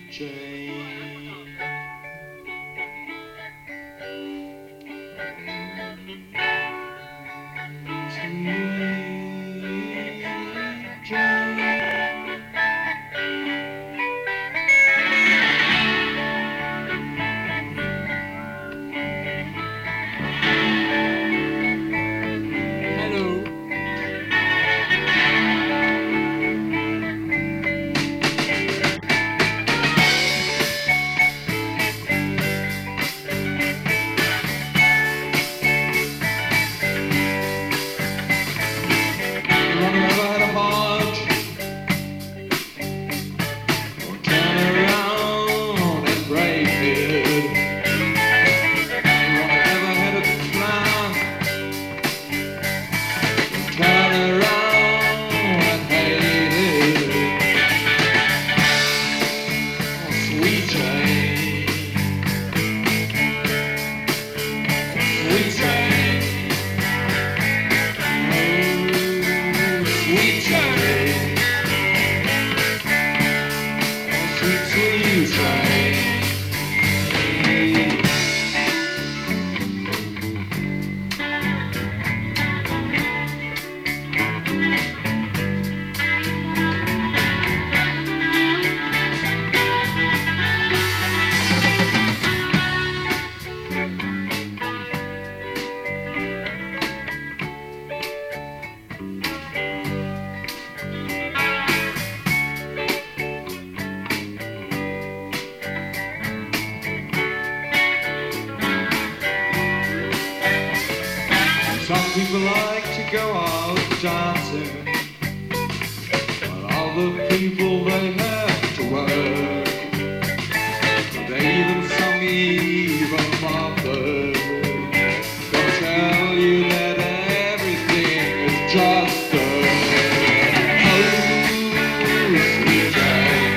Jane. Sweet Jane. Hello. Anyone who ever had a heart will turn around and break it. Anyone who ever had a plan will turn around and hate it. Oh, sweet Jane. Sweet Jane. Sweet Jane. Sweet, sweet Jane. Some people like to go out dancing, while other people they have to work. But even some evil mother gonna tell you that everything is just a oh, sweet Jane.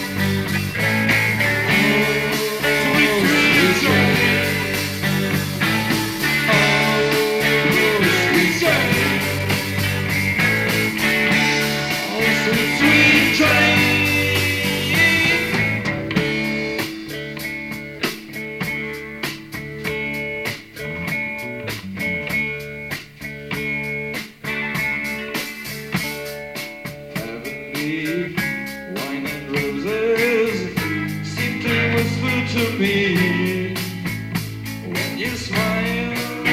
Oh, sweet Jane. Sweet Jane. Heavenly wine and roses seem to whisper to me when you smile.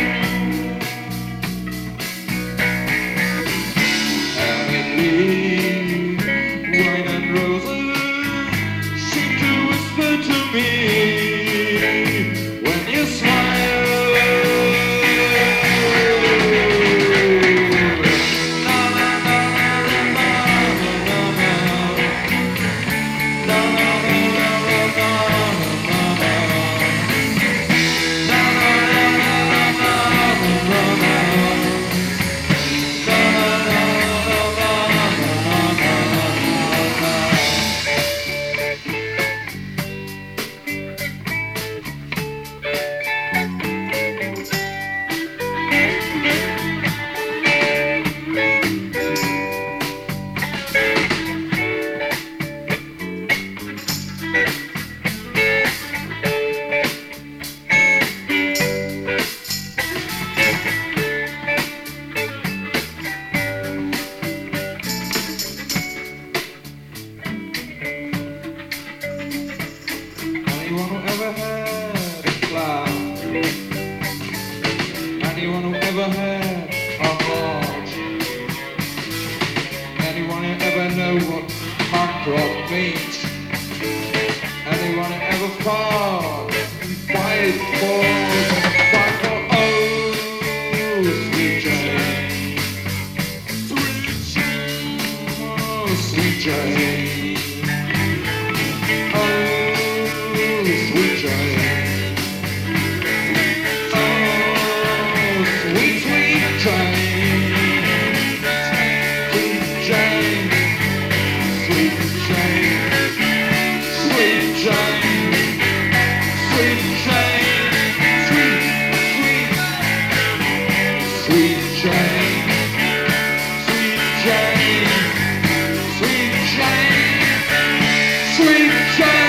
Heavenly wine and roses seem to whisper to me when you smile. Na, na, na, na, na, na, na, na, na, na, Anyone who ever had a cloud, anyone who ever had a heart, anyone who ever know what punk rock means, anyone who ever fought and fight for oh, sweet Jane, oh, sweet Jane. Sweet Jane. Oh, sweet, sweet Jane. Sweet Jane. Sweet Jane. Sweet Jane. Sweet Jane. Sweet, sweet. Sweet Jane. Sweet Jane. Sweet Jane. Sweet Jane.